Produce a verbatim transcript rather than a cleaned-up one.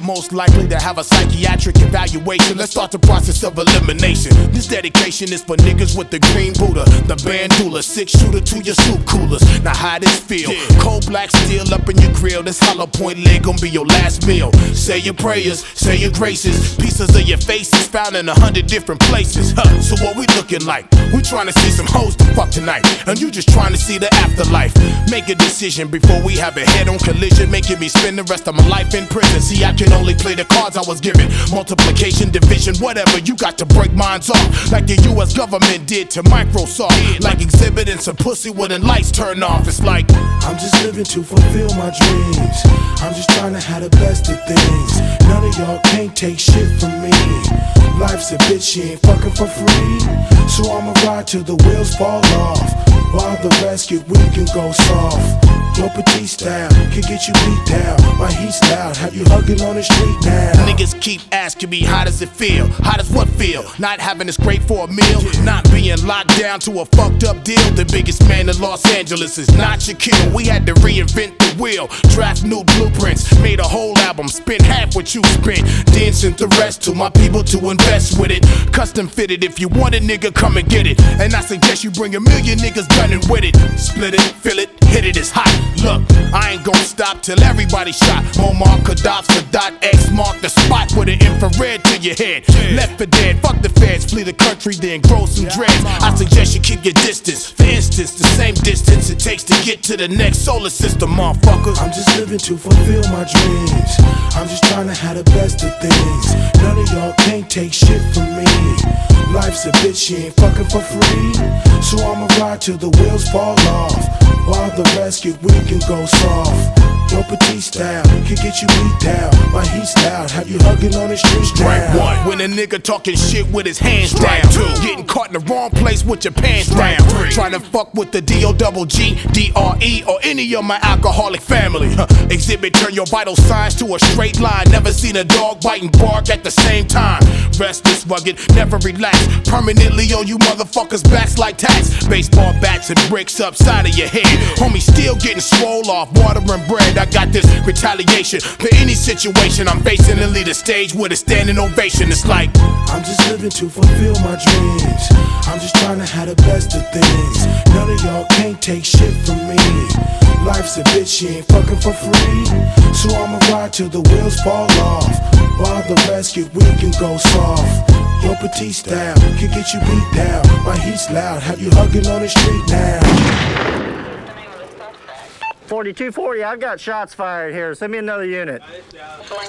most likely to have a psychiatric evaluation. Let's start the process of elimination. This dedication is for niggas with the green Buddha, the bandula, six shooter to your soup coolers. Now how this feel? Cold black steel up in your grill. This hollow point leg gon' be your last meal. Say your prayers, say your graces. Pieces of your faces found in a hundred different places. Huh. So what we looking like? We trying to see some hoes to fuck tonight, and you just trying to see the afterlife. Make a decision before we have a head-on collision, making me spend the rest of my life in prison. See, I can only play the cards I was given. Multiplication, division, whatever. You got to break minds off, like the U S government did to Microsoft. Like exhibiting some pussy when the lights turn off. It's like I'm just living to fulfill my dreams. I'm just trying to have the best of things. None of y'all can't take shit from me. Life's a bitch, she ain't fucking for free. So I'ma ride till the wheels fall off, while the rest get weak and go soft. Your petite style can get you beat down. My heat's loud, have you hugging on the street now? Niggas keep asking me, how does it feel? How does what feel? Not having this great for a meal, not being locked down to a fucked up deal. The biggest man in Los Angeles is not Shaquille. We had to reinvent the wheel, draft new blueprints, made a whole album, spent half what you spent, then sent the rest to my people to invest with it. Custom fitted, if you want it, nigga, come and get it. And I suggest you bring a million niggas gunning with it. Split it, fill it, hit it, it's hot. Look, I ain't gon' stop till everybody shot. Omar Gaddafi, Sadat X mark the spot with an infrared to your head. Left for dead, fuck the feds, flee the country, then grow some dreads. I suggest you keep your distance. For instance, the same distance it takes to get to the next solar system, motherfuckers. I'm just living to fulfill my dreams. I'm just trying to have the best of things. None of y'all can't take shit from me. Life's a bitch, she ain't fucking for free. So I'ma ride till the wheels fall off, while the rest get weak and go soft. Your petite style can get you beat down. My heat's loud, have you hugging on the street now? Strike one, when a nigga talking shit with his hands Strike down. two, getting caught in the wrong place with your pants Strike down. three, trying to fuck with the D O double G, D R E, or any of my alcoholic family. Huh. Exhibit, turn your vital signs to a straight line. Never seen a dog bite and bark at the same time. Restless, rugged, never relax. Permanently on you motherfuckers' backs like tax. Baseball bats and bricks upside of your head. Homie still getting swole off water and bread. I got this retaliation for any situation I'm facing, and lead a stage with a standing ovation. It's like I'm just living to fulfill my dreams. I'm just trying to have the best of things. None of y'all can't take shit from me. Life's a bitch, she ain't fucking for free. So I'ma ride till the wheels fall off, while the rest get weak and go soft. Your petite style can get you beat down. My heat's loud, have you hugging on the street now? forty-two forty, I've got shots fired here. Send me another unit.